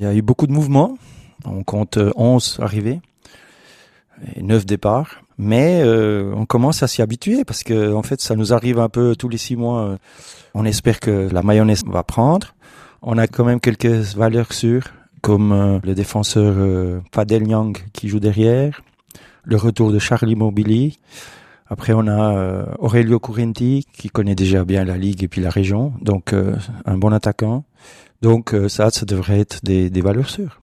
Il y a eu beaucoup de mouvements. On compte 11 arrivées et 9 départs. Mais on commence à s'y habituer parce que en fait, ça nous arrive un peu tous les 6 mois. On espère que la mayonnaise va prendre. On a quand même quelques valeurs sûres, comme le défenseur Fadel Nyang qui joue derrière, le retour de Charlie Morbili. Après, on a Aurelio Curenti qui connaît déjà bien la ligue et puis la région, donc un bon attaquant. Donc ça devrait être des valeurs sûres.